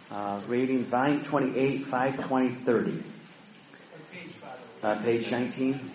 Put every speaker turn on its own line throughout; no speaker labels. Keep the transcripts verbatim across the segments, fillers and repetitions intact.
Uh, reading volume twenty-eight, five twenty, thirty. Uh, page nineteen.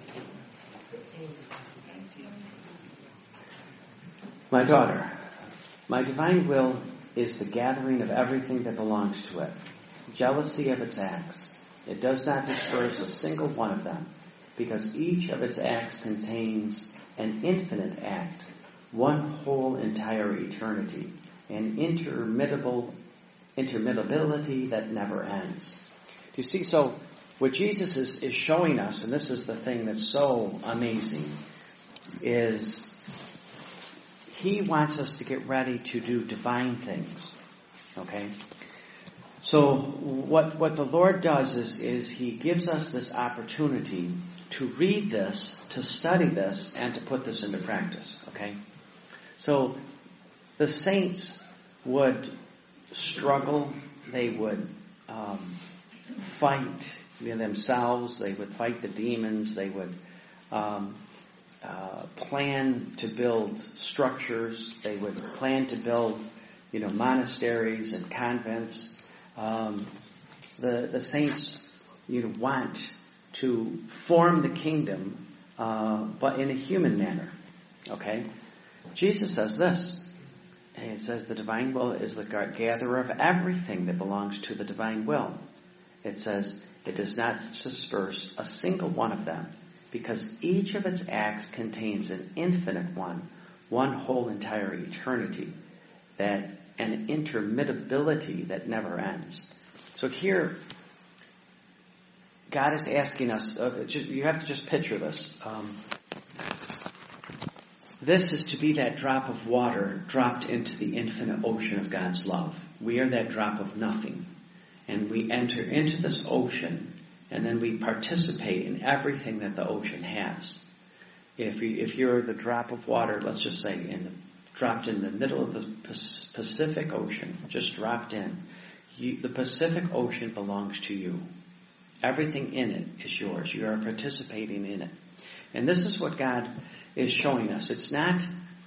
My daughter, my divine will is the gathering of everything that belongs to it, jealousy of its acts. It does not disperse a single one of them, because each of its acts contains an infinite act, one whole entire eternity, an intermittable intermittability that never ends. Do you see? So what Jesus is, is showing us, and this is the thing that's so amazing, is he wants us to get ready to do divine things. Okay? So what what the Lord does is, is he gives us this opportunity to read this, to study this, and to put this into practice. Okay? So the saints would struggle, they would um, fight themselves, they would fight the demons, they would um, uh, plan to build structures, they would plan to build, you know, monasteries and convents. Um, the the saints, you know, want to form the kingdom, uh, but in a human manner. Okay, Jesus says this. And it says the divine will is the gatherer of everything that belongs to the divine will. It says it does not disperse a single one of them, because each of its acts contains an infinite one, one whole entire eternity, that an intermittability that never ends. So here, God is asking us, uh, just, you have to just picture this. Um, This is to be that drop of water dropped into the infinite ocean of God's love. We are that drop of nothing. And we enter into this ocean, and then we participate in everything that the ocean has. If, you, if you're the drop of water, let's just say, in the, dropped in the middle of the Pacific Ocean, just dropped in, you, the Pacific Ocean belongs to you. Everything in it is yours. You are participating in it. And this is what God is showing us. It's not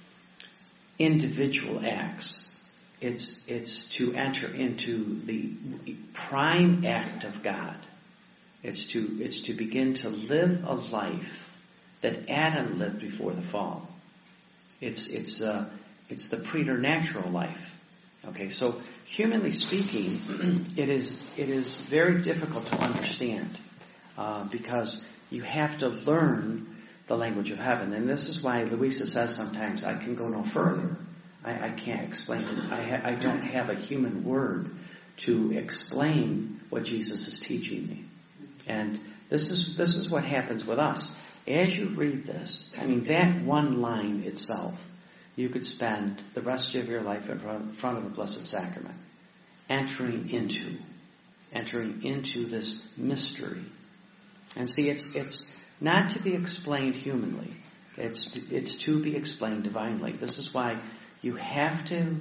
individual acts. It's it's to enter into the prime act of God. It's to it's to begin to live a life that Adam lived before the fall. It's it's uh it's the preternatural life. Okay, so humanly speaking, it is it is very difficult to understand uh, because you have to learn the language of heaven. And this is why Louisa says sometimes, I can go no further. I, I can't explain it. I, ha- I don't have a human word to explain what Jesus is teaching me. And this is this is what happens with us. As you read this, I mean, that one line itself, you could spend the rest of your life in front of the Blessed Sacrament, entering into, entering into this mystery. And see, it's it's not to be explained humanly. It's it's to be explained divinely. This is why you have to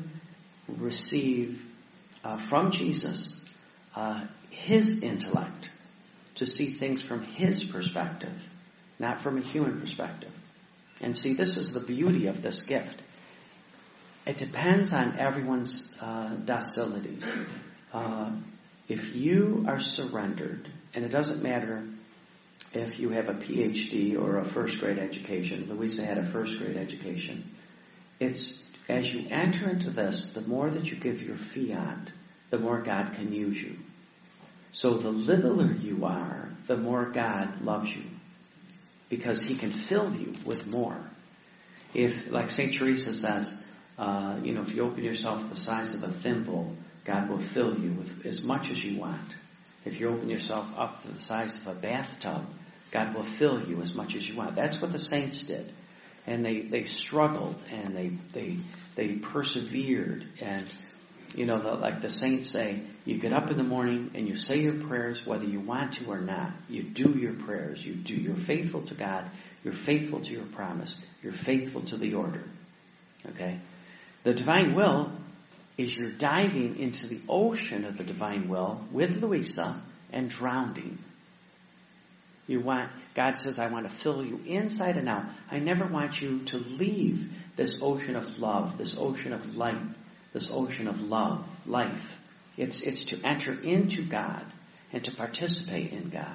receive uh, from Jesus uh, his intellect to see things from his perspective, not from a human perspective. And see, this is the beauty of this gift. It depends on everyone's uh, docility. Uh, if you are surrendered, and it doesn't matter if you have a P H D or a first grade education. Louisa had a first grade education. It's as you enter into this, the more that you give your fiat, the more God can use you. So the littler you are, the more God loves you, because he can fill you with more. If, like Saint Teresa says, uh, you know, if you open yourself the size of a thimble, God will fill you with as much as you want. If you open yourself up to the size of a bathtub, God will fill you as much as you want. That's what the saints did. And they, they struggled and they, they, they persevered. And, you know, the, like the saints say, you get up in the morning and you say your prayers whether you want to or not. You do your prayers. You do, you're faithful to God. You're faithful to your promise. You're faithful to the order. Okay? The divine will is you're diving into the ocean of the divine will with Louisa and drowning. You want, God says, I want to fill you inside and out. I never want you to leave this ocean of love, this ocean of light, this ocean of love, life. It's, it's to enter into God and to participate in God.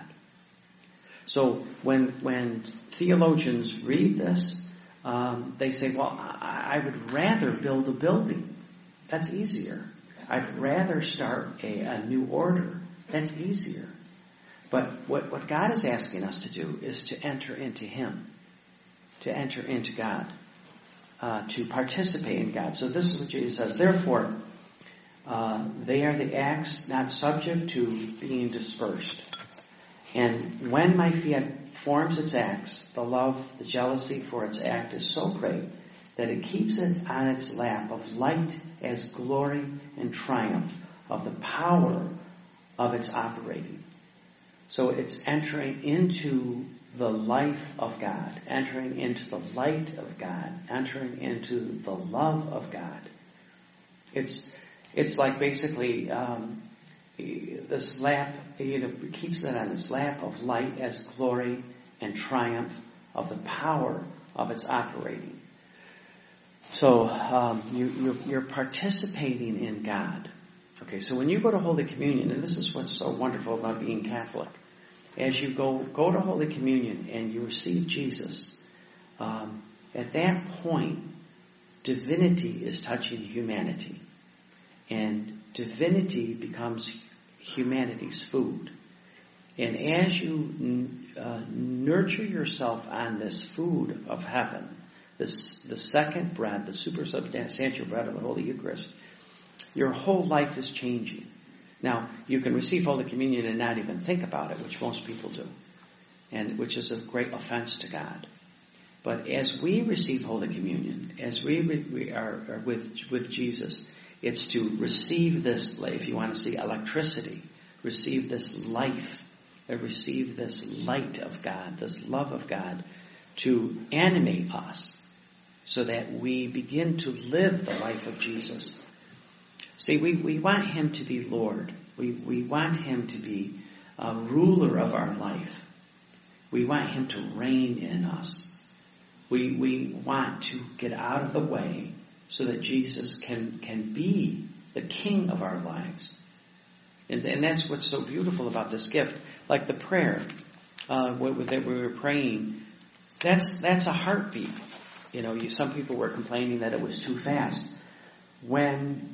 So when, when theologians read this, um, they say, well, I, I would rather build a building. That's easier. I'd rather start a, a new order. That's easier. But what, what God is asking us to do is to enter into Him, to enter into God, uh, to participate in God. So this is what Jesus says. Therefore, uh, they are the acts not subject to being dispersed. And when my fiat forms its acts, the love, the jealousy for its act is so great that it keeps it on its lap of light as glory and triumph of the power of its operating. So it's entering into the life of God, entering into the light of God, entering into the love of God. It's it's like basically um, this lap, you know, keeps it on its lap of light as glory and triumph of the power of its operating. So um, you, you're, you're participating in God. Okay, so when you go to Holy Communion, and this is what's so wonderful about being Catholic, as you go go to Holy Communion and you receive Jesus, um, at that point, divinity is touching humanity. And divinity becomes humanity's food. And as you uh, nurture yourself on this food of heaven, this the second bread, the supersubstantial bread of the Holy Eucharist, your whole life is changing. Now, you can receive Holy Communion and not even think about it, which most people do, and which is a great offense to God. But as we receive Holy Communion, as we, we are, are with with Jesus, it's to receive this, if you want to see electricity, receive this life, receive this light of God, this love of God, to animate us so that we begin to live the life of Jesus. See, we, we want Him to be Lord. We, we want Him to be a ruler of our life. We want Him to reign in us. We, we want to get out of the way so that Jesus can, can be the King of our lives. And, and that's what's so beautiful about this gift. Like the prayer uh, that we were praying, that's that's a heartbeat. You know, you, some people were complaining that it was too fast. When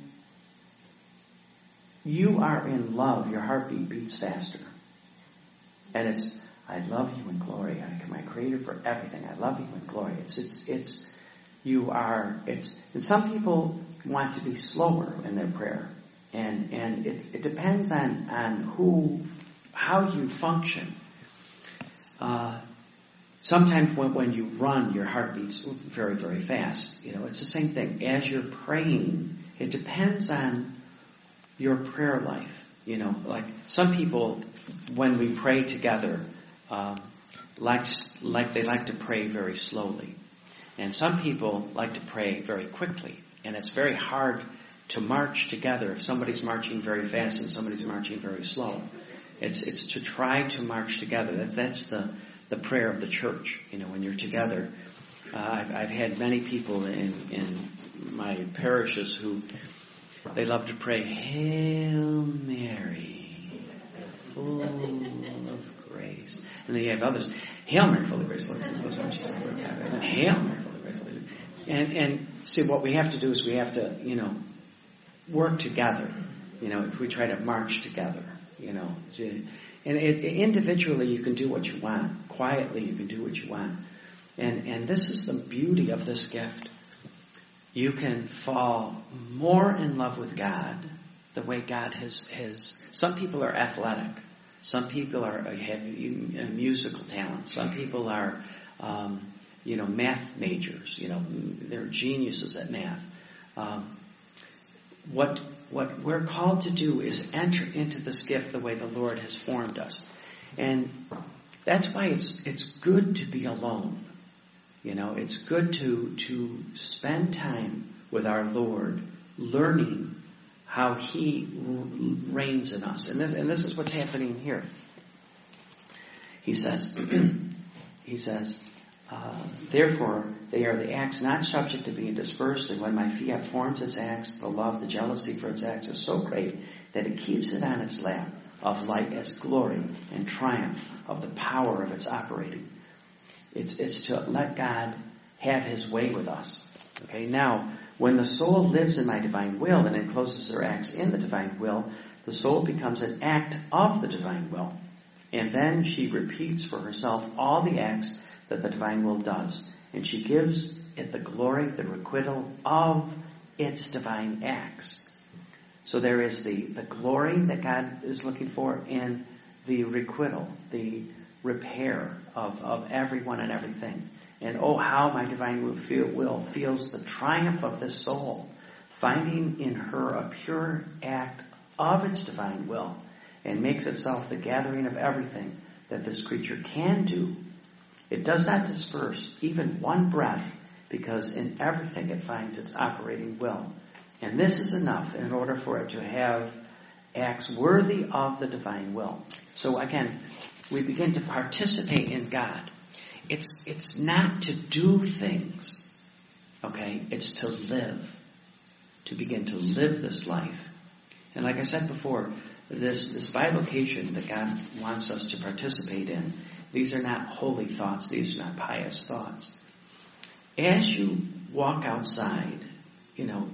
you are in love, your heartbeat beats faster. And it's, I love you in glory. I am my creator for everything. I love you in glory. It's, it's, it's, you are, it's, and some people want to be slower in their prayer. And, and it, it depends on, on who, how you function. Uh, sometimes when, when you run, your heart beats very, very fast. You know, it's the same thing. As you're praying, it depends on your prayer life. You know, like some people, when we pray together, um, like like they like to pray very slowly, and some people like to pray very quickly, and it's very hard to march together if somebody's marching very fast and somebody's marching very slow. It's it's to try to march together. That's that's the the prayer of the church. You know, when you're together. Uh, I've I've had many people in in my parishes who they love to pray, Hail Mary, full of grace. And then you have others, Hail Mary, full of grace, Lord is with you. Hail Mary, full of grace, Lord. And and see, what we have to do is we have to, you know, work together. You know, if we try to march together, you know, and it, individually you can do what you want. Quietly you can do what you want. And and this is the beauty of this gift. You can fall more in love with God the way God has, has some people are athletic. Some people are have musical talent. Some people are, um, you know, math majors. You know, they're geniuses at math. Um, what what we're called to do is enter into this gift the way the Lord has formed us, and that's why it's it's good to be alone. You know, it's good to to spend time with our Lord, learning how He reigns in us. And this, and this is what's happening here. He says, He says, uh, therefore They are the acts not subject to being dispersed, and when my fiat forms its acts, the love, the jealousy for its acts is so great that it keeps it on its lap of light as glory and triumph of the power of its operating. It's, it's to let God have his way with us. Okay, now, when the soul lives in my divine will and encloses her acts in the divine will, the soul becomes an act of the divine will. And then she repeats for herself all the acts that the divine will does. And she gives it the glory, the requital of its divine acts. So there is the, the glory that God is looking for and the requital, the repair of, of everyone and everything. And oh, how my divine will, feel, will feels the triumph of this soul, finding in her a pure act of its divine will, and makes itself the gathering of everything that this creature can do. It does not disperse even one breath, because in everything it finds its operating will. And this is enough in order for it to have acts worthy of the divine will. So again, we begin to participate in God. It's, it's not to do things, okay? It's to live, to begin to live this life. And like I said before, this, this bivocation that God wants us to participate in, these are not holy thoughts, these are not pious thoughts. As you walk outside, you know,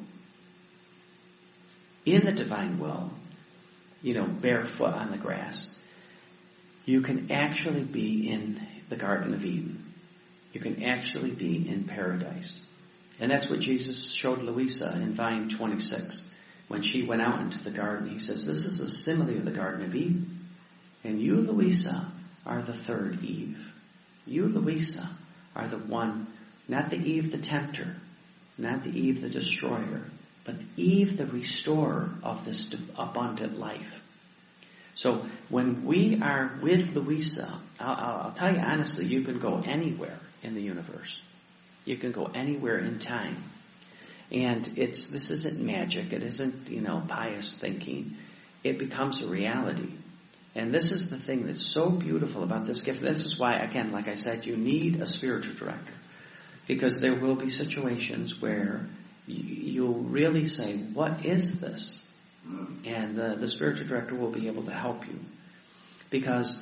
in the divine will, you know, barefoot on the grass, you can actually be in the Garden of Eden. You can actually be in paradise. And that's what Jesus showed Louisa in Volume twenty-six. When she went out into the garden, he says, this is a simile of the Garden of Eden. And you, Louisa, are the third Eve. You, Louisa, are the one, not the Eve the tempter, not the Eve the destroyer, but Eve the restorer of this abundant life. So when we are with Louisa, I'll, I'll tell you honestly, you can go anywhere in the universe. You can go anywhere in time. And it's this isn't magic. It isn't, you know, pious thinking. It becomes a reality. And this is the thing that's so beautiful about this gift. This is why, again, like I said, you need a spiritual director. Because there will be situations where you'll really say, what is this? And the, the spiritual director will be able to help you. Because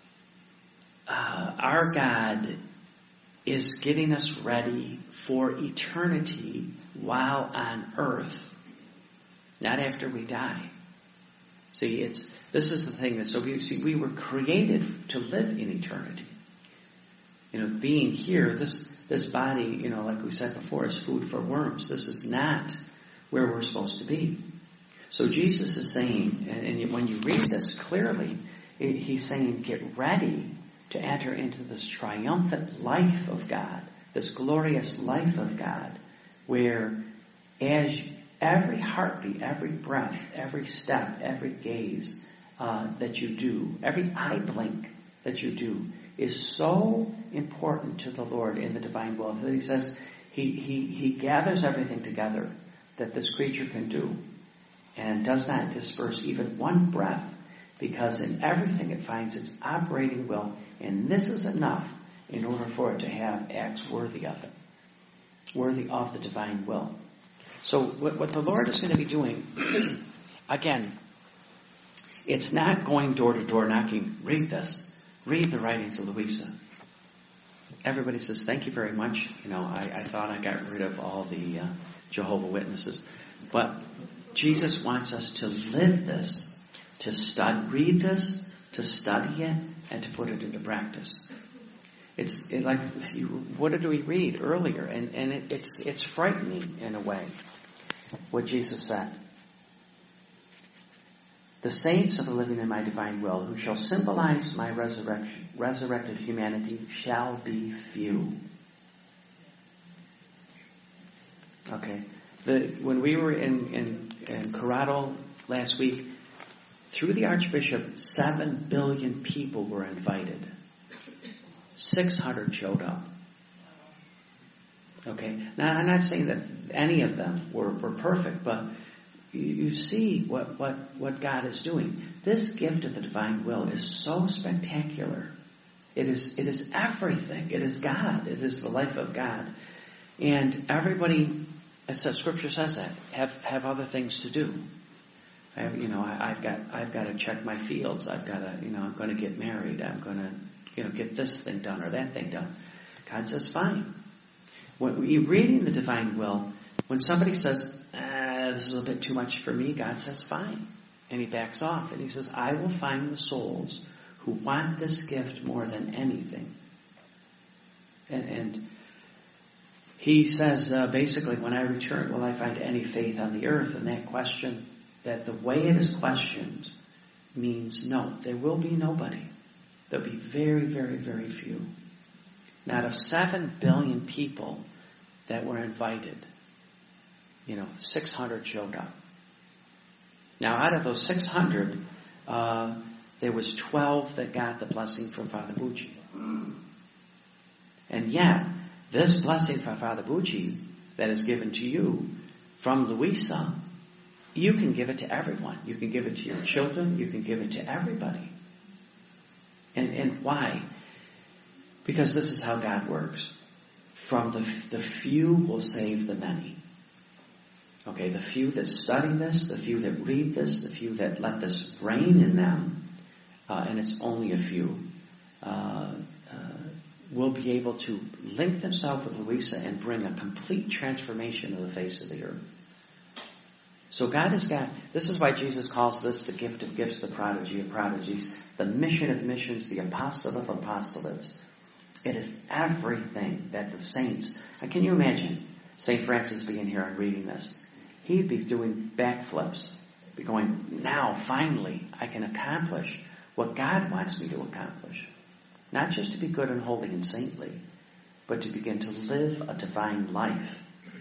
uh, our God is getting us ready for eternity while on earth, not after we die. See, it's this is the thing that so we see we were created to live in eternity. You know, being here, this this body, you know, like we said before, is food for worms. This is not where we're supposed to be. So Jesus is saying, and, and when you read this clearly, it, he's saying, get ready to enter into this triumphant life of God, this glorious life of God, where as every heartbeat, every breath, every step, every gaze uh, that you do, every eye blink that you do is so important to the Lord in the divine will that he says he, he, he gathers everything together that this creature can do and does not disperse even one breath, because in everything it finds its operating will, and this is enough in order for it to have acts worthy of it, worthy of the divine will. So what, what the Lord is going to be doing, again, it's not going door to door knocking. Read this. Read the writings of Louisa. Everybody says, thank you very much. You know, I, I thought I got rid of all the uh, Jehovah Witnesses. But Jesus wants us to live this, to study, read this, to study it, and to put it into practice. It's it like, you, what did we read earlier? And, and it, it's, it's frightening in a way, what Jesus said. The saints of the living in my divine will, who shall symbolize my resurrection, resurrected humanity, shall be few. Okay. The, when we were in, in, in Corrado last week, through the Archbishop, seven billion people were invited. six hundred showed up. Okay. Now, I'm not saying that any of them were, were perfect, but you, you see what, what, what God is doing. This gift of the divine will is so spectacular. It is, it is everything. It is God. It is the life of God. And everybody, as the scripture says that, have, have other things to do. I have, you know, I, I've got, I've got to check my fields. I've got to, you know, I'm going to get married. I'm going to, you know, get this thing done or that thing done. God says, fine. When you're reading the divine will, when somebody says, ah, this is a bit too much for me, God says, fine. And he backs off and he says, I will find the souls who want this gift more than anything. And, and he says, uh, basically, when I return, will I find any faith on the earth? And that question, that the way it is questioned means no, there will be nobody. There'll be very, very, very few. Now, out of seven billion people that were invited, you know, six hundred showed up. Now, out of those six hundred, uh, there was twelve that got the blessing from Father Bucci. And yet, this blessing from Father Bucci that is given to you from Louisa, you can give it to everyone. You can give it to your children. You can give it to everybody. And, and why? Because this is how God works. From the, the few will save the many. Okay, the few that study this, the few that read this, the few that let this reign in them, uh, and it's only a few, uh, uh, will be able to link themselves with Louisa and bring a complete transformation of the face of the earth. So God has got, this is why Jesus calls this the gift of gifts, the prodigy of prodigies, the mission of missions, the apostle of apostolates. It is everything that the saints, and can you imagine Saint Francis being here and reading this? He'd be doing backflips, be going, now finally I can accomplish what God wants me to accomplish. Not just to be good and holy and saintly, but to begin to live a divine life.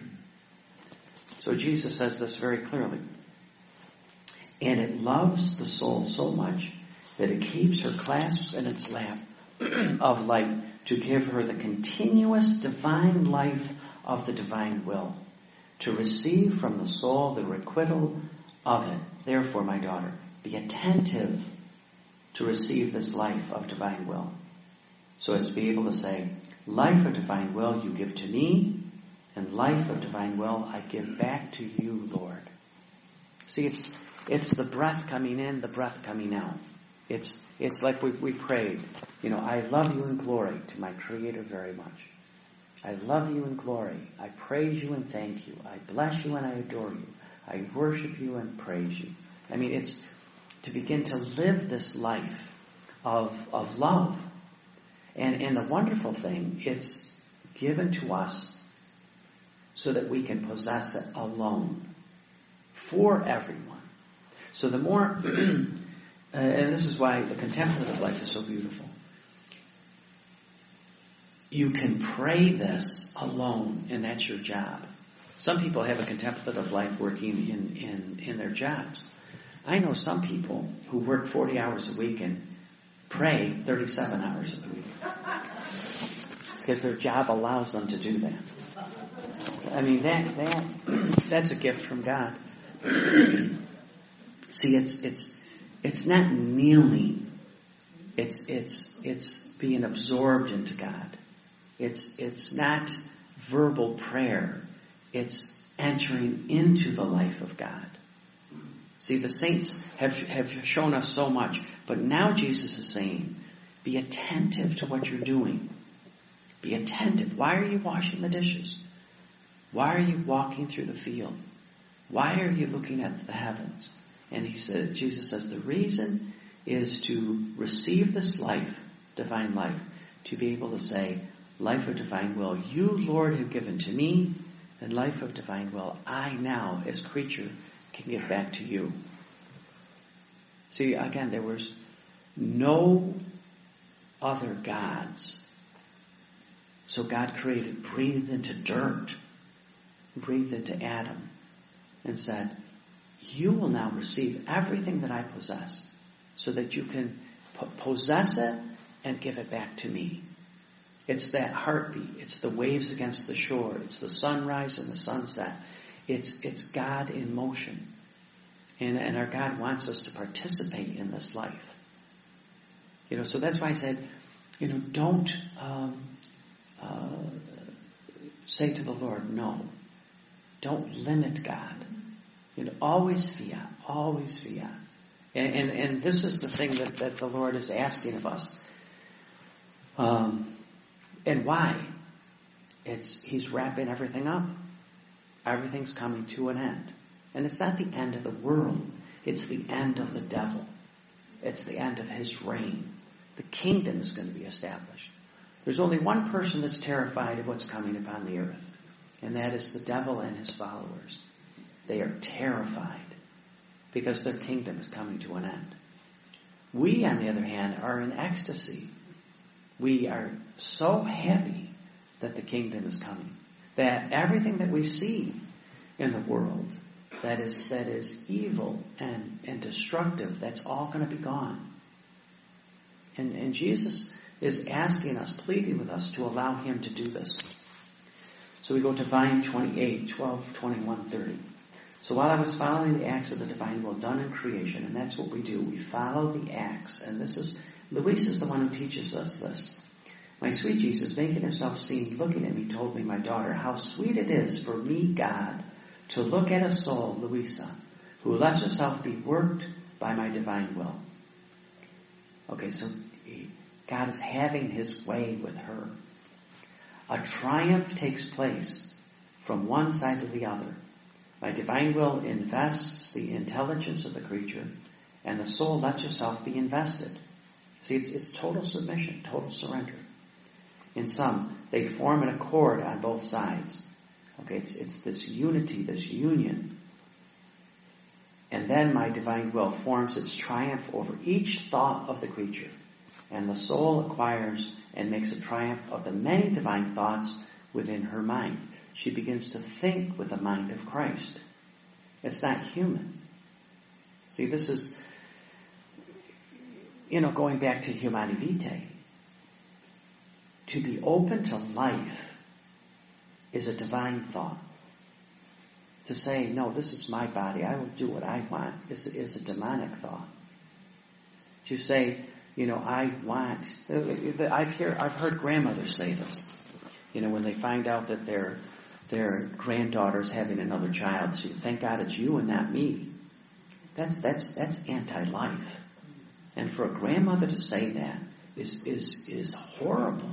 So Jesus says this very clearly. And it loves the soul so much that it keeps her clasped in its lap of light to give her the continuous divine life of the divine will, to receive from the soul the requital of it. Therefore, my daughter, be attentive to receive this life of divine will, so as to be able to say, life of divine will you give to me, and life of divine will I give back to you, Lord. See, it's it's the breath coming in, the breath coming out. It's it's like we we prayed, you know, I love you in glory to my Creator very much. I love you in glory. I praise you and thank you. I bless you and I adore you. I worship you and praise you. I mean, it's to begin to live this life of of love. And, and the wonderful thing, it's given to us so that we can possess it alone for everyone. So the more, and this is why the contemplative life is so beautiful. You can pray this alone, and that's your job. Some people have a contemplative life working in, in, in their jobs. I know some people who work forty hours a week and pray thirty-seven hours a week. Because their job allows them to do that. I mean, that that that's a gift from God. See, it's it's it's not kneeling. It's it's it's being absorbed into God. It's it's not verbal prayer. It's entering into the life of God. See, the saints have have shown us so much, but now Jesus is saying, be attentive to what you're doing. Be attentive. Why are you washing the dishes? Why are you walking through the field? Why are you looking at the heavens? And he said, Jesus says, the reason is to receive this life, divine life, to be able to say, life of divine will, you, Lord, have given to me, and life of divine will, I now, as creature, can give back to you. See, again, there was no other gods. So God created, breathed into dirt, breathed into Adam, and said, you will now receive everything that I possess so that you can po- possess it and give it back to me. It's that heartbeat. It's the waves against the shore. It's the sunrise and the sunset. It's it's God in motion. And, and our God wants us to participate in this life. You know, so that's why I said, you know, don't, um, uh, say to the Lord, no. Don't limit God. You know, always fiat, always fiat. And, and, and this is the thing that, that the Lord is asking of us. Um, and why? It's He's wrapping everything up. Everything's coming to an end. And it's not the end of the world. It's the end of the devil. It's the end of his reign. The kingdom is going to be established. There's only one person that's terrified of what's coming upon the earth. And that is the devil and his followers. They are terrified because their kingdom is coming to an end. We, on the other hand, are in ecstasy. We are so happy that the kingdom is coming. That everything that we see in the world that is that is evil and, and destructive, that's all going to be gone. And, and Jesus is asking us, pleading with us to allow Him to do this. So we go to volume twenty-eight, twelve, twenty-one, thirty. So while I was following the acts of the divine will done in creation, and that's what we do, we follow the acts. And this is, Luis is the one who teaches us this. My sweet Jesus, making himself seen, looking at me, told me, my daughter, how sweet it is for me, God, to look at a soul, Louisa, who lets herself be worked by my divine will. Okay, so God is having His way with her. A triumph takes place from one side to the other. My divine will invests the intelligence of the creature, and the soul lets herself be invested. See, it's, it's total submission, total surrender. In some, they form an accord on both sides. Okay, it's, it's this unity, this union. And then my divine will forms its triumph over each thought of the creature. And the soul acquires and makes a triumph of the many divine thoughts within her mind. She begins to think with the mind of Christ. It's not human. See, this is, you know, going back to Humanae Vitae. To be open to life is a divine thought. To say, no, this is my body, I will do what I want, is, is a demonic thought. To say, you know, I want, I've hear, I've heard grandmothers say this. You know, when they find out that their their granddaughter's having another child, say, thank God it's you and not me. That's that's that's anti-life. And for a grandmother to say that is is is horrible.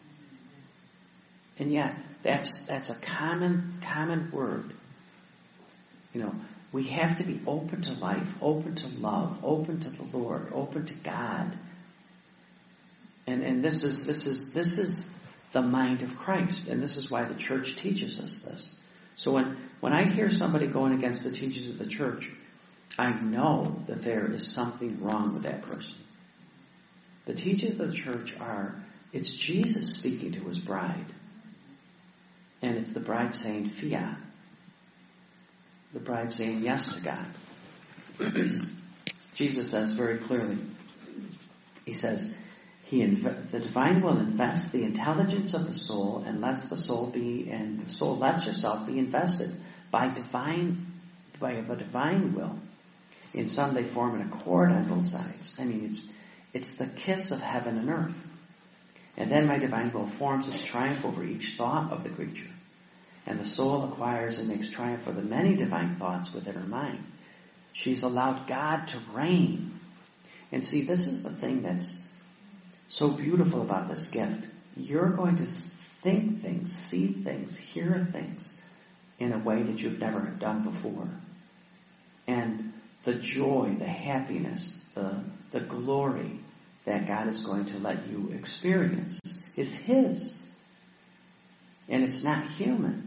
And yet, that's that's a common common word. You know, we have to be open to life, open to love, open to the Lord, open to God. And and this is this is this is the mind of Christ, and this is why the church teaches us this. So when when I hear somebody going against the teachings of the church, I know that there is something wrong with that person. The teachings of the church are, it's Jesus speaking to His bride. And it's the bride saying fiat. The bride saying yes to God. Jesus says very clearly, He says, He inv- the divine will invests the intelligence of the soul and lets the soul be, and the soul lets herself be invested by divine, by a divine will. In some, they form an accord on both sides. I mean, it's it's the kiss of heaven and earth. And then my divine will forms its triumph over each thought of the creature. And the soul acquires and makes triumph for the many divine thoughts within her mind. She's allowed God to reign. And see, this is the thing that's so beautiful about this gift. You're going to think things, see things, hear things in a way that you've never done before. And the joy, the happiness, the, the glory that God is going to let you experience is His. And it's not human.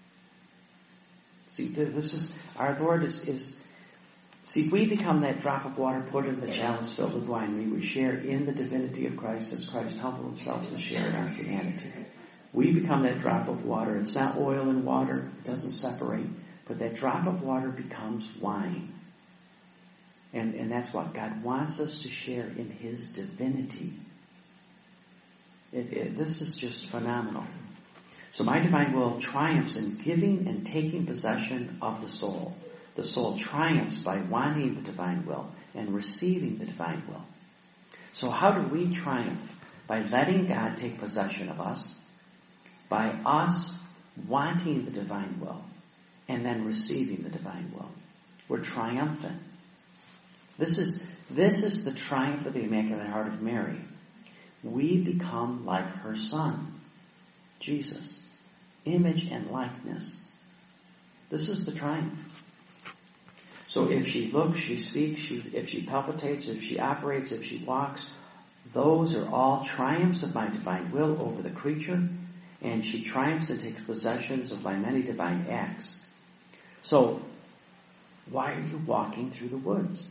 See, this is, our Lord is, is see, we become that drop of water put in the chalice filled with wine. We would share in the divinity of Christ as Christ humbled Himself to share in our humanity. We become that drop of water. It's not oil and water. It doesn't separate. But that drop of water becomes wine. And, and that's what God wants us to share in His divinity. It, it, this is just phenomenal. So my divine will triumphs in giving and taking possession of the soul. The soul triumphs by wanting the divine will and receiving the divine will. So how do we triumph? By letting God take possession of us, by us wanting the divine will, and then receiving the divine will. We're triumphant. This is, this is the triumph of the Immaculate Heart of Mary. We become like her Son, Jesus. Image and likeness. This is the triumph. So if she looks, she speaks, she, if she palpitates, if she operates, if she walks, those are all triumphs of my divine will over the creature, and she triumphs and takes possession of my many divine acts. So, why are you walking through the woods?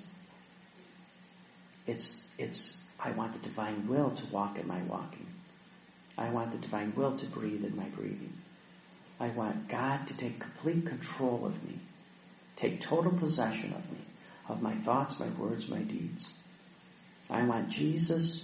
It's, it's, I want the divine will to walk in my walking. I want the divine will to breathe in my breathing. I want God to take complete control of me. Take total possession of me, of my thoughts, my words, my deeds. I want Jesus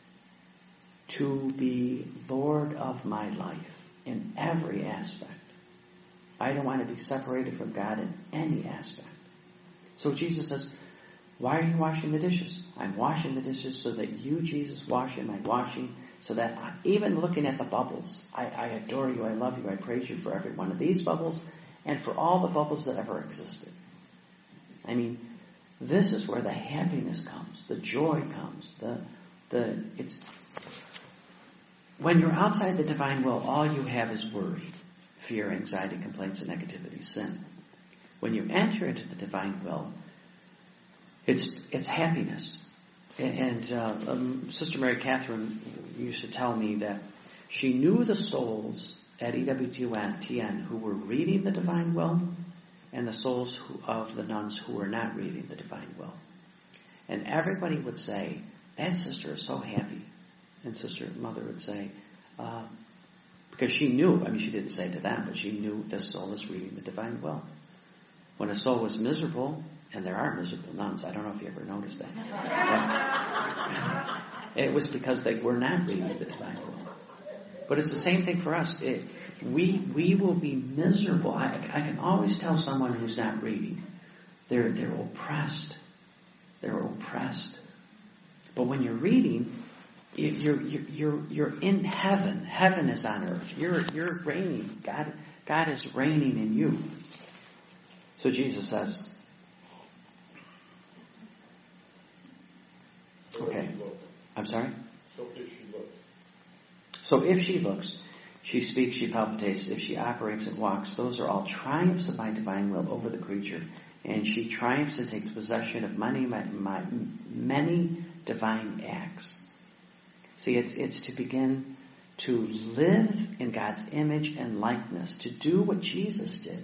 to be Lord of my life in every aspect. I don't want to be separated from God in any aspect. So Jesus says, why are you washing the dishes? I'm washing the dishes so that you, Jesus, wash in my washing, so that I, even looking at the bubbles, I, I adore you, I love you, I praise you for every one of these bubbles, and for all the bubbles that ever existed. I mean, this is where the happiness comes, the joy comes, the the it's when you're outside the divine will, all you have is worry, fear, anxiety, complaints, and negativity, sin. When you enter into the divine will, it's it's happiness. And uh, um, Sister Mary Catherine used to tell me that she knew the souls at E W T N who were reading the divine will, and the souls who, of the nuns who were not reading the divine will. And everybody would say, that sister is so happy. And Sister Mother would say, uh, because she knew, I mean she didn't say it to them, but she knew this soul is reading the divine will. When a soul was miserable, and there are miserable nuns, I don't know if you ever noticed that. It was because they were not reading the divine will. But it's the same thing for us. It, we we will be miserable. I, I can always tell someone who's not reading. They're they're oppressed. They're oppressed. But when you're reading, you're you're you're you're in heaven. Heaven is on earth. You're you're reigning. God God is reigning in you. So Jesus says. Okay. I'm sorry?
So if she looks.
So if she looks, she speaks, she palpitates, if she operates and walks, those are all triumphs of my divine will over the creature. And she triumphs and takes possession of many, my, my, many divine acts. See, it's, it's to begin to live in God's image and likeness, to do what Jesus did.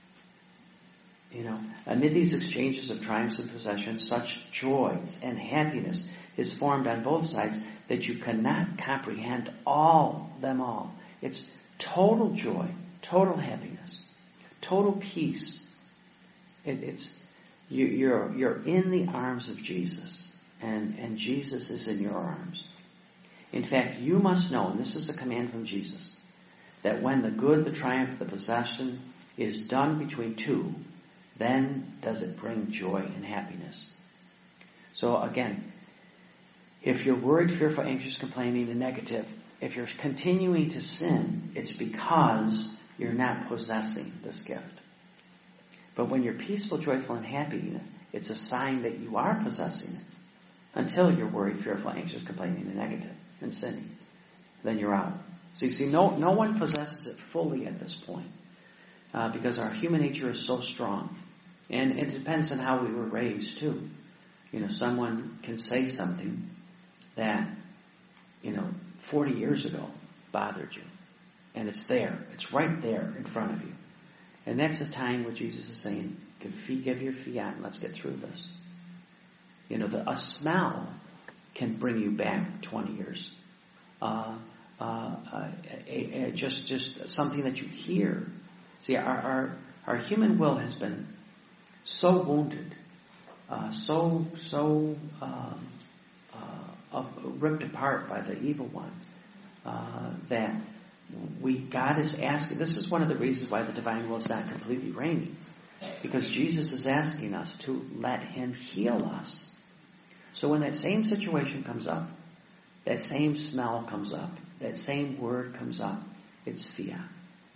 You know, amid these exchanges of triumphs and possessions, such joys and happiness is formed on both sides that you cannot comprehend all them all. It's total joy, total happiness, total peace. It, it's you, you're you're in the arms of Jesus, and and Jesus is in your arms. In fact, you must know, and this is a command from Jesus, that when the good, the triumph, the possession is done between two, then does it bring joy and happiness. So again, if you're worried, fearful, anxious, complaining, and negative, if you're continuing to sin, it's because you're not possessing this gift. But when you're peaceful, joyful, and happy, it's a sign that you are possessing it. Until you're worried, fearful, anxious, complaining, and negative, and sinning. Then you're out. So you see, no, no one possesses it fully at this point. Uh, because our human nature is so strong. And it depends on how we were raised, too. You know, someone can say something that, you know, forty years ago bothered you. And it's there. It's right there in front of you. And that's the time where Jesus is saying, give, give your fiat and let's get through this. You know, the, a smell can bring you back twenty years. Uh, uh, uh, a, a, just, just something that you hear. See, our, our, our human will has been so wounded, uh, so, so, um, uh, ripped apart by the evil one, uh, that we, God is asking, this is one of the reasons why the divine will is not completely reigning, because Jesus is asking us to let Him heal us. So when that same situation comes up, that same smell comes up, that same word comes up, it's fiat.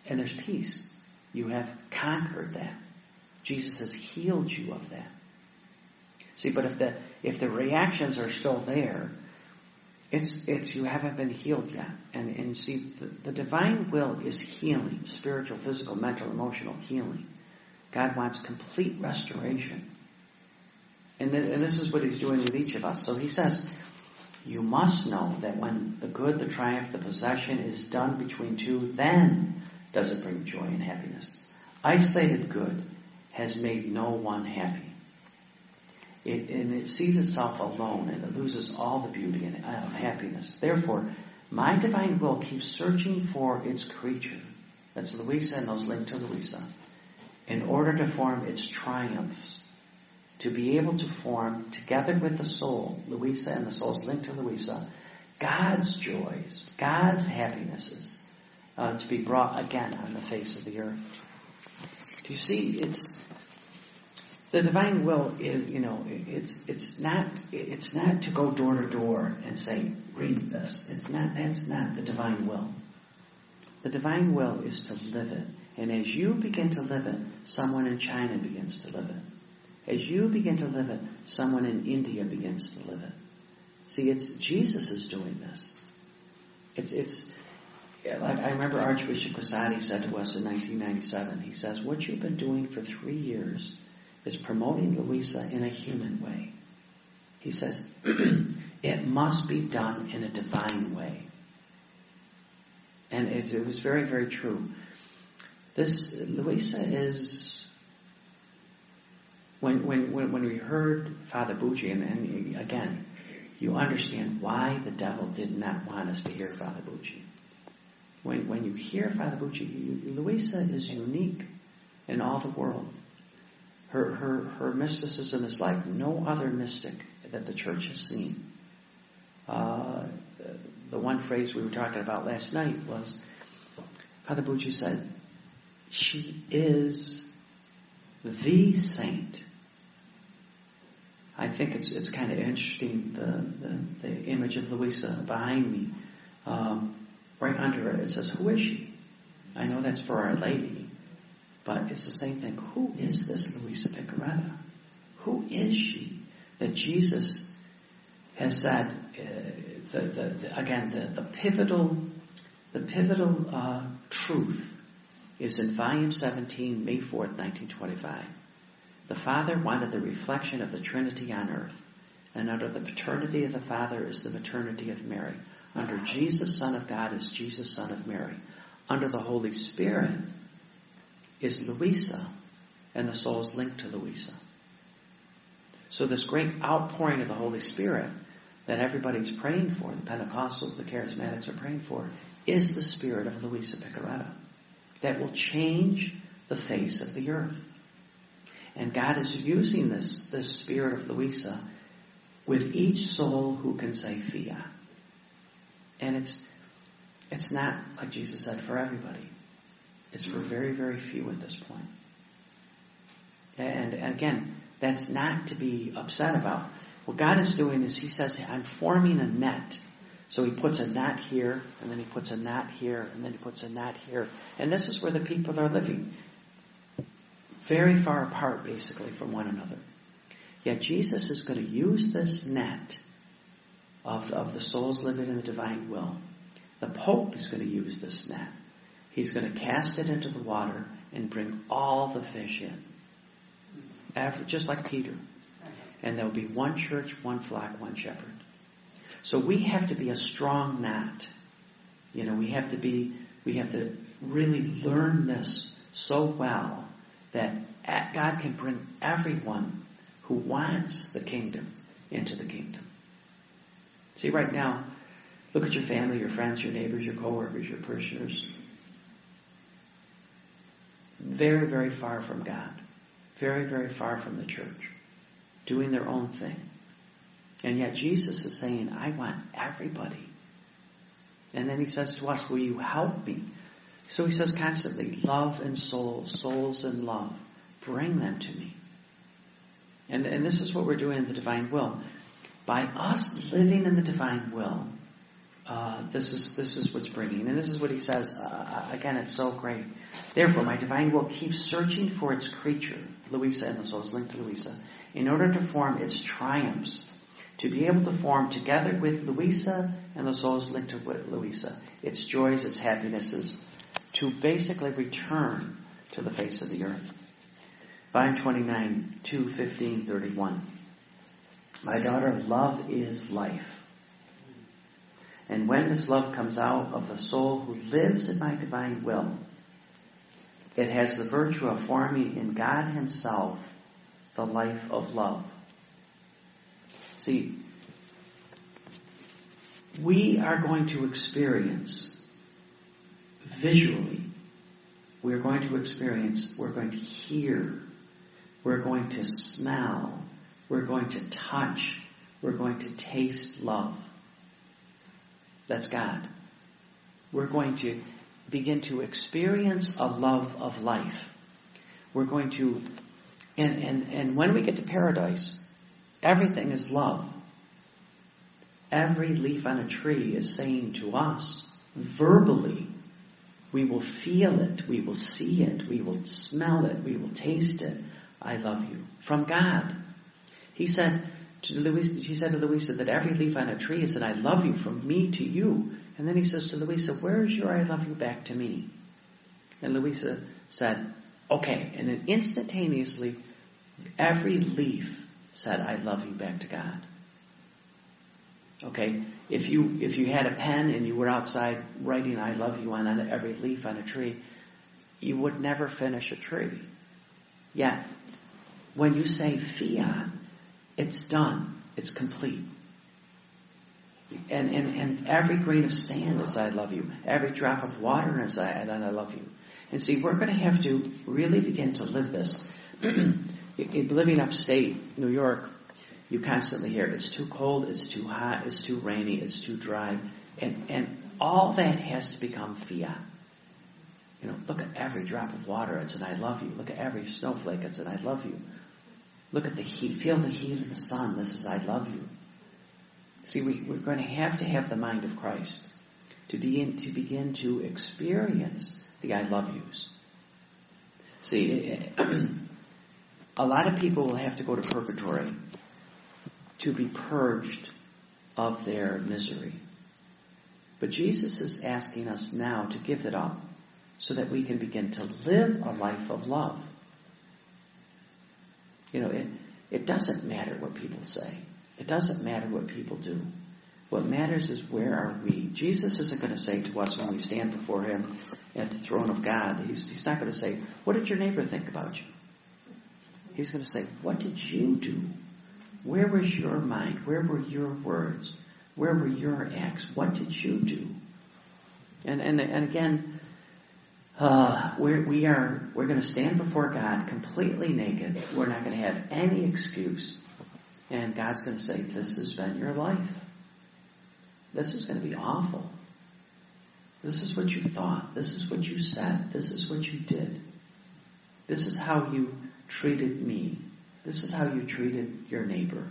And there's peace. You have conquered that. Jesus has healed you of that. See, but if the if the reactions are still there, it's it's you haven't been healed yet. And and see, the, the divine will is healing, spiritual, physical, mental, emotional healing. God wants complete restoration. And, th- and this is what he's doing with each of us. So he says, you must know that when the good, the triumph, the possession is done between two, then does it bring joy and happiness. Isolated good has made no one happy. It, and it sees itself alone, and it loses all the beauty and uh, happiness. Therefore, my divine will keeps searching for its creature. That's Louisa and those linked to Louisa. In order to form its triumphs. To be able to form, together with the soul, Louisa and the souls linked to Louisa, God's joys, God's happinesses, uh, to be brought again on the face of the earth. Do you see? It's the divine will is, you know, it's it's not it's not to go door to door and say, read this. It's not. That's not the divine will. The divine will is to live it, and as you begin to live it, someone in China begins to live it. As you begin to live it, someone in India begins to live it. See, it's Jesus is doing this. It's it's like I remember Archbishop Casati said to us in nineteen ninety-seven. He says, "What you've been doing for three years is promoting Louisa in a human way." He says, "It must be done in a divine way," and it, it was very, very true. This Louisa is. When, when, when, when we heard Father Bucci, and, and again, you understand why the devil did not want us to hear Father Bucci. When, when you hear Father Bucci, you, Louisa is unique in all the world. Her, her, her mysticism is like no other mystic that the church has seen. Uh, the, the one phrase we were talking about last night was, Father Bucci said, she is the saint. I think it's it's kind of interesting, the, the, the image of Louisa behind me. Um, right under it, it says, who is she? I know that's for Our Lady, but it's the same thing. Who is this Louisa Piccarreta? Who is she that Jesus has said, uh, the, the, the, again, the, the pivotal, the pivotal uh, truth is in volume seventeen, May fourth, nineteen twenty-five. The Father wanted the reflection of the Trinity on earth, and under the paternity of the Father is the maternity of Mary. Under Jesus, Son of God, is Jesus, Son of Mary. Under the Holy Spirit is Louisa, and the souls linked to Louisa. So this great outpouring of the Holy Spirit that everybody's praying for, the Pentecostals, the Charismatics are praying for, is the spirit of Louisa Piccarreta that will change the face of the earth. And God is using this, this spirit of Louisa with each soul who can say fiat. And it's it's not, like Jesus said, for everybody. It's for very, very few at this point. And, and again, that's not to be upset about. What God is doing is He says, I'm forming a net. So He puts a knot here, and then He puts a knot here, and then He puts a knot here. And this is where the people are living. Very far apart, basically, from one another. Yet Jesus is going to use this net of, of the souls living in the divine will. The Pope is going to use this net. He's going to cast it into the water and bring all the fish in. Every, just like Peter. And there will be one church, one flock, one shepherd. So we have to be a strong knot. You know, we have to be, we have to really learn this so well that God can bring everyone who wants the kingdom into the kingdom. See, right now, look at your family, your friends, your neighbors, your co-workers, your parishioners. Very, very far from God. Very, very far from the church. Doing their own thing. And yet Jesus is saying, I want everybody. And then He says to us, will you help me? So He says constantly, love and souls, souls and love. Bring them to me. And, and this is what we're doing in the divine will. By us living in the divine will, uh, this is this is what's bringing. And this is what he says. Uh, again, it's so great. Therefore, my divine will keeps searching for its creature, Louisa and the soul is linked to Louisa, in order to form its triumphs, to be able to form together with Louisa and the soul is linked to Louisa, its joys, its happinesses, to basically return to the face of the earth. Volume twenty-nine, two, fifteen, thirty-one. My daughter, love is life. And when this love comes out of the soul who lives in my divine will, it has the virtue of forming in God himself the life of love. See, we are going to experience visually, we're going to experience, we're going to hear, we're going to smell, we're going to touch, we're going to taste love. That's God. We're going to begin to experience a love of life. We're going to, and, and, and when we get to paradise, everything is love. Every leaf on a tree is saying to us, verbally, we will feel it, we will see it, we will smell it, we will taste it. I love you. From God. He said to Louisa, he said to Louisa that every leaf on a tree is that I love you from me to you. And then he says to Louisa, where's your I love you back to me? And Louisa said, okay. And then instantaneously, every leaf said, I love you back to God. Okay? If you if you had a pen and you were outside writing I love you on every leaf on a tree, you would never finish a tree. Yet, when you say fiat, it's done. It's complete. And, and, and every grain of sand is I love you. Every drop of water is I, and I love you. And see, we're going to have to really begin to live this. Living upstate New York, you constantly hear it's too cold, it's too hot, it's too rainy, it's too dry. And, and all that has to become fiat. You know, look at every drop of water, it's an I love you. Look at every snowflake, it's an I love you. Look at the heat, feel the heat of the sun, this is I love you. See, we, we're going to have to have the mind of Christ to begin to begin to experience the I love yous. See, a lot of people will have to go to purgatory to be purged of their misery. But Jesus is asking us now to give it up so that we can begin to live a life of love. You know, it, it doesn't matter what people say. It doesn't matter what people do. What matters is where are we. Jesus isn't going to say to us when we stand before him at the throne of God, he's, he's not going to say, what did your neighbor think about you? He's going to say, what did you do? Where was your mind? Where were your words? Where were your acts? What did you do? And and, and again, uh, we're, we are we're going to stand before God completely naked. We're not going to have any excuse. And God's going to say, this has been your life. This is going to be awful. This is what you thought. This is what you said. This is what you did. This is how you treated me. This is how you treated your neighbor.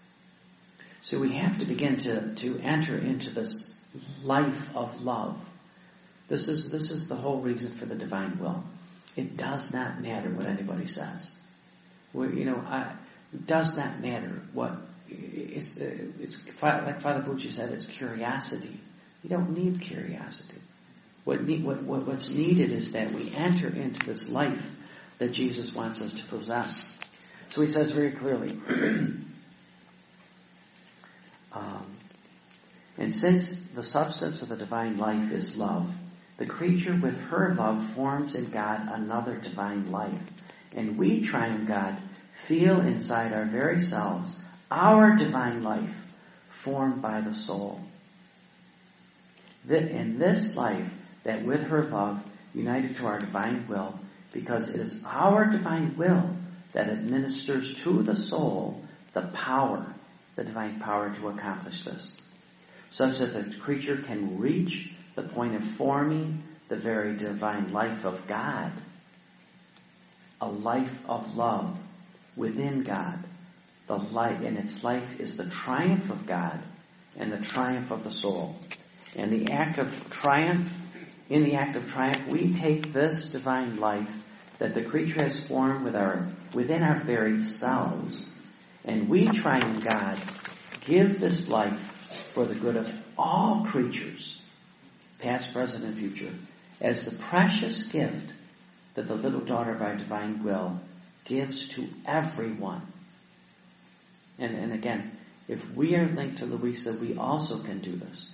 So we have to begin to, to enter into this life of love. This is, this is the whole reason for the divine will. It does not matter what anybody says. We, you know, I... It does not matter what, it's, it's like Father Bucci said, it's curiosity. You don't need curiosity. What, need, what, what what's needed is that we enter into this life that Jesus wants us to possess. So he says very clearly, um, and since the substance of the divine life is love, the creature with her love forms in God another divine life. And we, triune God, feel inside our very selves our divine life formed by the soul. That in this life, that with her love, united to our divine will, because it is our divine will that administers to the soul the power, the divine power to accomplish this, such that the creature can reach the point of forming the very divine life of God, a life of love within God. The light, and its life is the triumph of God and the triumph of the soul. And the act of triumph, in the act of triumph, we take this divine life that the creature has formed with our, within our very selves, and we, triune God, give this life for the good of all creatures, past, present, and future, as the precious gift that the little daughter of our divine will gives to everyone. And, and again, if we are linked to Louisa, we also can do this.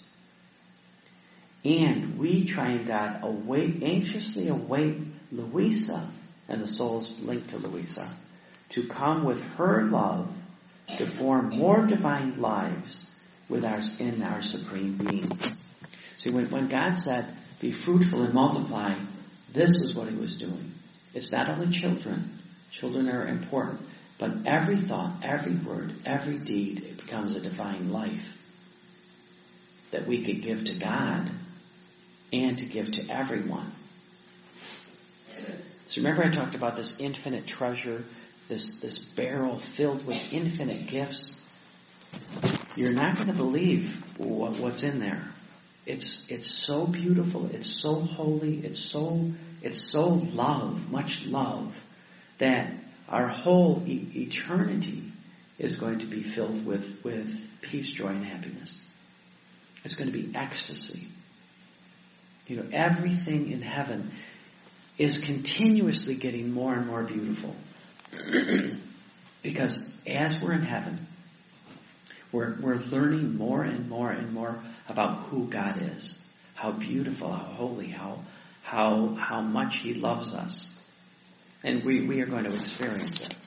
And we, triune God, await, anxiously await Louisa and the souls linked to Louisa to come with her love to form more divine lives with ours in our supreme being. See, when, when God said, be fruitful and multiply, this is what he was doing. It's not only children. Children are important. But every thought, every word, every deed, it becomes a divine life that we could give to God and to give to everyone. So remember I talked about this infinite treasure, this, this barrel filled with infinite gifts. You're not going to believe what, what's in there. It's it's so beautiful, it's so holy, it's so it's so love, much love, that our whole e- eternity is going to be filled with, with peace, joy, and happiness. It's going to be ecstasy. You know, everything in heaven is continuously getting more and more beautiful. Because as we're in heaven, we're, we're learning more and more and more about who God is. How beautiful, how holy, how, how, how much he loves us. And we, we are going to experience it.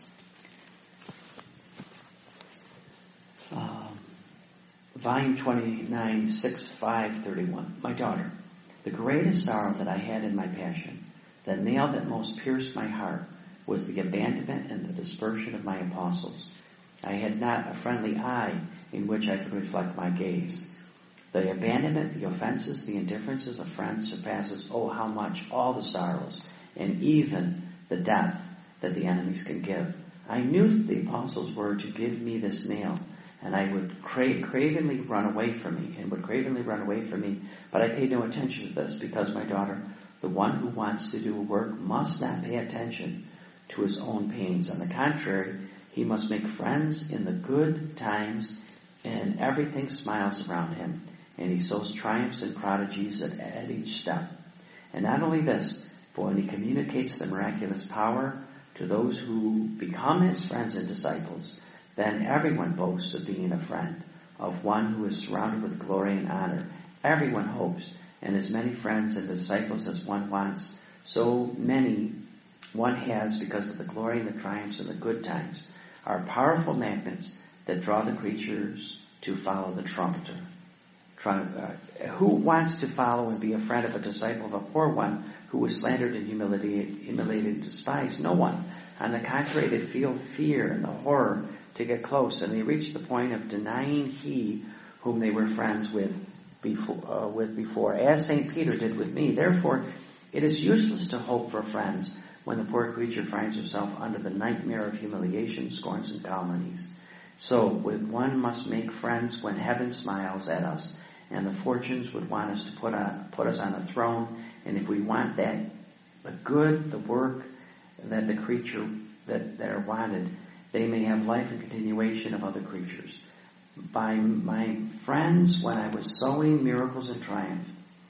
Um, volume twenty-nine, six, five, thirty-one. My daughter, the greatest sorrow that I had in my passion, the nail that most pierced my heart, was the abandonment and the dispersion of my apostles. I had not a friendly eye in which I could reflect my gaze. The abandonment, the offenses, the indifferences of friends surpasses, oh, how much, all the sorrows, and even the death that the enemies can give. I knew that the apostles were to give me this nail, and I would cra- cravenly run away from me, and would cravenly run away from me, but I paid no attention to this, because, my daughter, the one who wants to do a work must not pay attention to his own pains. On the contrary, he must make friends in the good times, and everything smiles around him, and he sows triumphs and prodigies at, at each step. And not only this, but when he communicates the miraculous power to those who become his friends and disciples, then everyone boasts of being a friend of one who is surrounded with glory and honor. Everyone hopes, and as many friends and disciples as one wants, so many one has because of the glory and the triumphs and the good times, are powerful magnets that draw the creatures to follow the trumpeter. Uh, who wants to follow and be a friend of a disciple of a poor one who was slandered and humiliated, humiliated and despised? No one. On the contrary, they feel fear and the horror to get close, and they reach the point of denying he whom they were friends with before, uh, with before, as Saint Peter did with me. Therefore, it is useless to hope for friends when the poor creature finds herself under the nightmare of humiliation, scorns, and calumnies. So, with one must make friends when heaven smiles at us, and the fortunes would want us to put on, put us on a throne. And if we want that, the good, the work that the creature that, that are wanted, they may have life and continuation of other creatures. By my friends, when I was sowing miracles and triumph,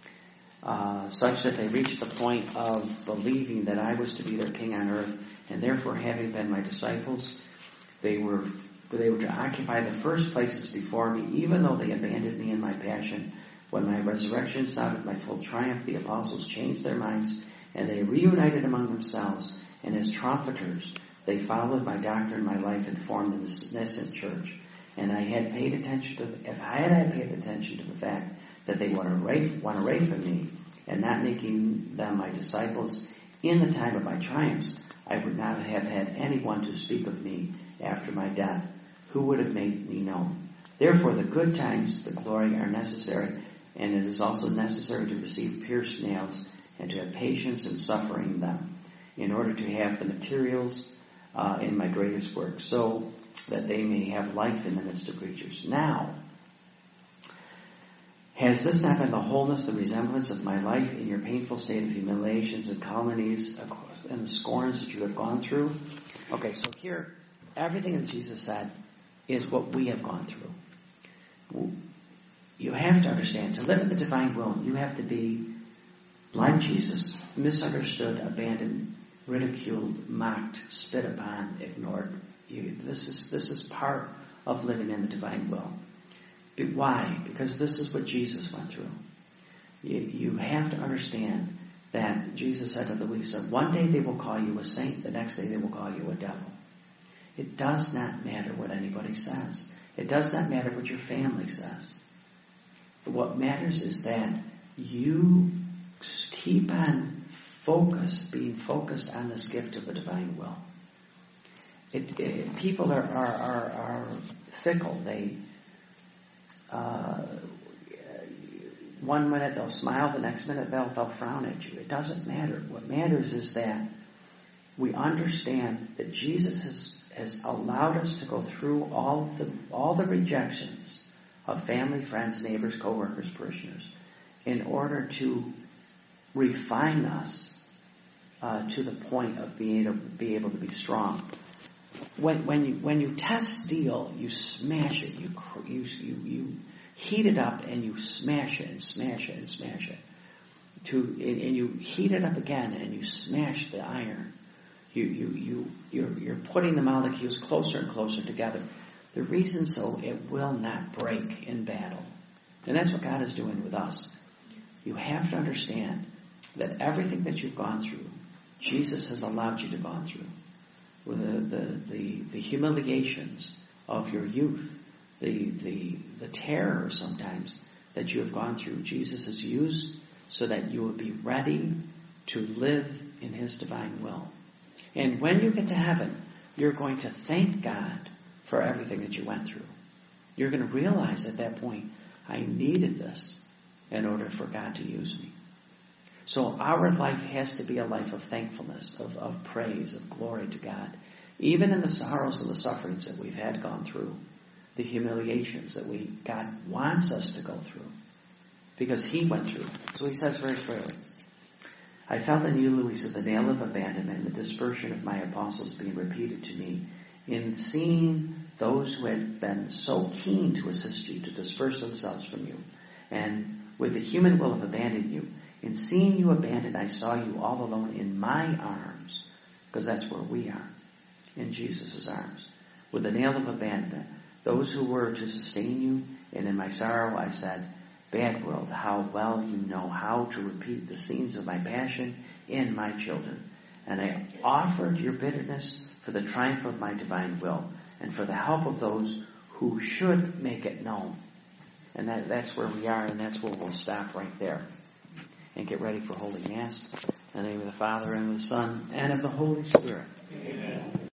uh, such that they reached the point of believing that I was to be their king on earth, and therefore having been my disciples, they were they were to occupy the first places before me, even though they abandoned me in my passion. When my resurrection sounded my full triumph, the apostles changed their minds, and they reunited among themselves, and as trumpeters, they followed my doctrine, my life, and formed the nascent church. And I had paid attention to, if I had paid attention to the fact that they went away, went away from me, and not making them my disciples in the time of my triumphs, I would not have had anyone to speak of me after my death, who would have made me known. Therefore, the good times, the glory, are necessary, and it is also necessary to receive pierced nails and to have patience in suffering them, in order to have the materials uh, in my greatest work, so that they may have life in the midst of creatures. Now, Has this not been the wholeness, the resemblance of my life in your painful state of humiliations and calumnies and the scorns that you have gone through? Okay, so here, everything that Jesus said is what we have gone through. You have to understand, to live in the divine will, you have to be like Jesus, misunderstood, abandoned, ridiculed, mocked, spit upon, ignored. You, this is this is part of living in the divine will. Why? Because this is what Jesus went through. You, you have to understand that Jesus said to Louisa, one day they will call you a saint, the next day they will call you a devil. It does not matter what anybody says. It does not matter what your family says. What matters is that you keep on focus, being focused on this gift of the divine will. It, it, people are, are, are, are fickle. They uh, one minute they'll smile, the next minute they'll, they'll frown at you. It doesn't matter. What matters is that we understand that Jesus has, has allowed us to go through all of the all the rejections of family, friends, neighbors, co-workers, parishioners, in order to refine us uh, to the point of being able, be able to be strong. When when you when you test steel, you smash it, you you you you heat it up, and you smash it and smash it and smash it. To and, and you heat it up again, and you smash the iron. You you you you're, you're putting the molecules closer and closer together. The reason so it will not break in battle, and that's what God is doing with us. You have to understand that everything that you've gone through, Jesus has allowed you to go through. With the, the, the, the humiliations of your youth, the, the, the terror sometimes that you have gone through, Jesus has used so that you will be ready to live in His divine will. And when you get to heaven, you're going to thank God for everything that you went through. You're going to realize at that point, I needed this in order for God to use me. So our life has to be a life of thankfulness, of, of praise, of glory to God. Even in the sorrows and the sufferings that we've had gone through, the humiliations that we God wants us to go through, because He went through. So He says very clearly, I felt in you, Louisa, the nail of abandonment and the dispersion of my apostles being repeated to me in seeing those who had been so keen to assist you to disperse themselves from you, and with the human will have abandoned you. In seeing you abandoned, I saw you all alone in my arms, because that's where we are, in Jesus' arms, with the nail of abandonment, those who were to sustain you, and in my sorrow I said, bad world, how well you know how to repeat the scenes of my passion in my children. And I offered your bitterness for the triumph of my divine will, and for the help of those who should make it known. And that, that's where we are, and that's where we'll stop right there. And get ready for Holy Mass. In the name of the Father, and of the Son, and of the Holy Spirit. Amen.